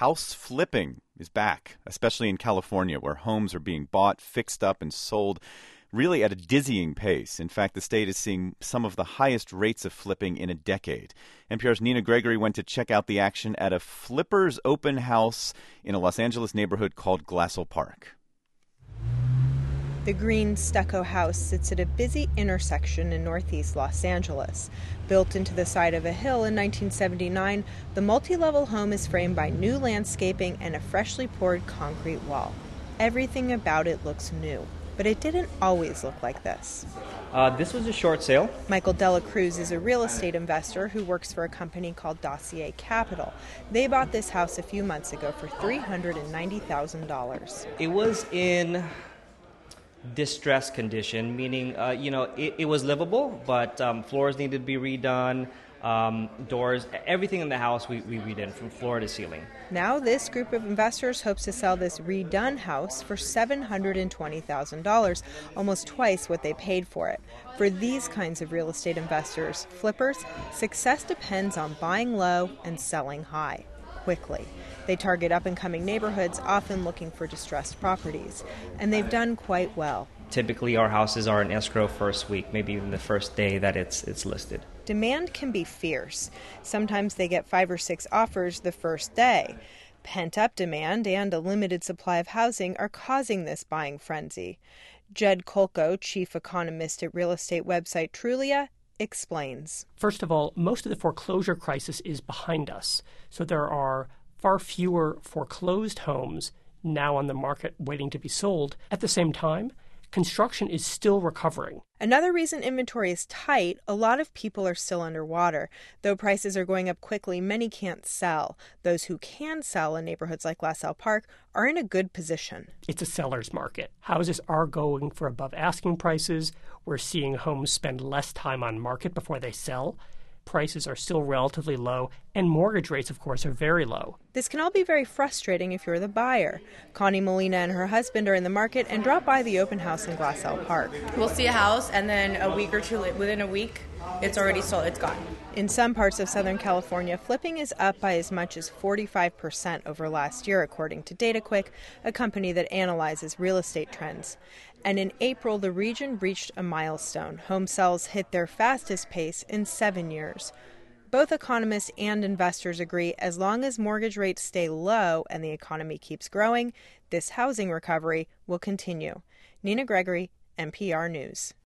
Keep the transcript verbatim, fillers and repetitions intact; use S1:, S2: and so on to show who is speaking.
S1: house flipping is back, especially in California, where homes are being bought, fixed up, and sold really at a dizzying pace. In fact, the state is seeing some of the highest rates of flipping in a decade. N P R's Nina Gregory went to check out the action at a flippers open house in a Los Angeles neighborhood called Glassell Park.
S2: The green stucco house sits at a busy intersection in northeast Los Angeles. Built into the side of a hill in nineteen seventy-nine, the multi-level home is framed by new landscaping and a freshly poured concrete wall. Everything about it looks new, but it didn't always look like this.
S3: Uh, this was a short sale.
S2: Michael Dela Cruz is a real estate investor who works for a company called Dossier Capital. They bought this house a few months ago for three hundred ninety thousand dollars.
S3: It was in distressed condition, meaning, uh, you know, it, it was livable, but um, floors needed to be redone, um, doors, everything in the house we, we redid from floor to ceiling.
S2: Now this group of investors hopes to sell this redone house for seven hundred twenty thousand dollars, almost twice what they paid for it. For these kinds of real estate investors, flippers, success depends on buying low and selling high, quickly. They target up-and-coming neighborhoods, often looking for distressed properties, and they've done quite well.
S3: Typically, our houses are in escrow first week, maybe even the first day that it's it's listed.
S2: Demand can be fierce. Sometimes they get five or six offers the first day. Pent-up demand and a limited supply of housing are causing this buying frenzy. Jed Kolko, chief economist at real estate website Trulia, explains.
S4: First of all, most of the foreclosure crisis is behind us, so there are far fewer foreclosed homes now on the market waiting to be sold. At the same time, construction is still recovering.
S2: Another reason inventory is tight, a lot of people are still underwater. Though prices are going up quickly, many can't sell. Those who can sell in neighborhoods like Glassell Park are in a good position.
S4: It's a seller's market. Houses are going for above asking prices. We're seeing homes spend less time on market before they sell. Prices are still relatively low, and mortgage rates, of course, are very low.
S2: This can all be very frustrating if you're the buyer. Connie Molina and her husband are in the market and drop by the open house in Glassell Park.
S5: We'll see a house, and then a week or two, within a week, it's already sold. It's gone.
S2: In some parts of Southern California, flipping is up by as much as forty-five percent over last year, according to DataQuick, a company that analyzes real estate trends. And in April, the region reached a milestone. Home sales hit their fastest pace in seven years. Both economists and investors agree as long as mortgage rates stay low and the economy keeps growing, this housing recovery will continue. Nina Gregory, N P R News.